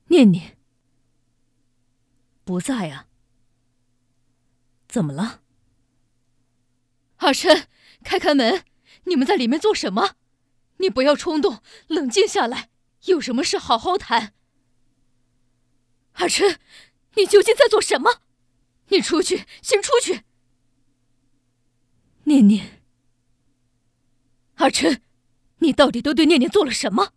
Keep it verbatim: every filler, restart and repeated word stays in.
念念不在啊？怎么了？ 阿琛，开开门！你们在里面做什么？你不要冲动，冷静下来，有什么事好好谈。阿琛，你究竟在做什么？你出去，先出去！ 念念， 阿琛，你到底都对念念做了什么？